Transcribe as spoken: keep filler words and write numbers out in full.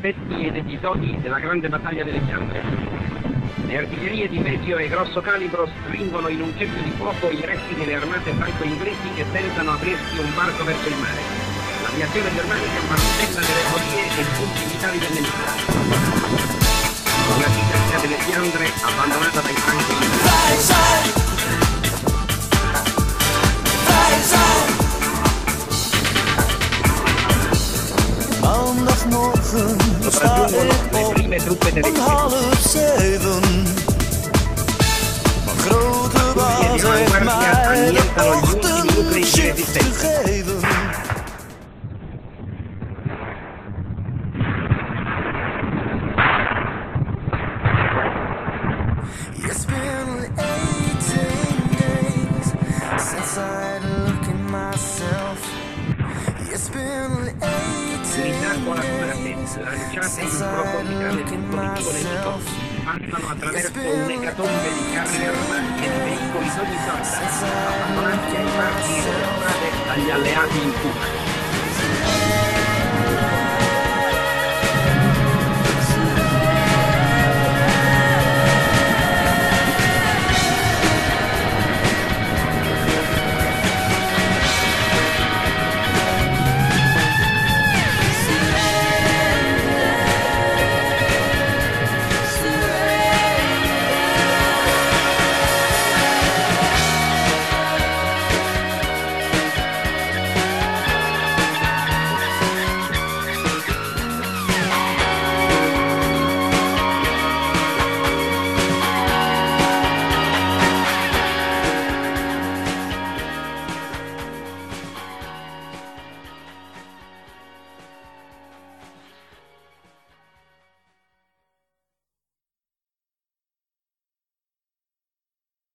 aspetti ed episodi della grande battaglia delle Fiandre. Le artiglierie di medio e grosso calibro stringono in un cerchio di fuoco i resti delle armate franco-inglesi che tentano aprirsi un varco verso il mare. L'aviazione germanica martella le ferrovie e i punti vitali del nemico. Una città delle Fiandre abbandonata dai franco-inglesi. Maandagmorgen sta ik op om half zeven. Mijn grote baas heeft mij de ochtendshift gegeven. It's been eighteen days since I looked at myself. It's been eighteen days since I looked at myself. Passano attraverso un'ecatombe di carri armati e di veicoli d'ogni sorta, abbandonati ai margini delle strade agli alleati in fuga.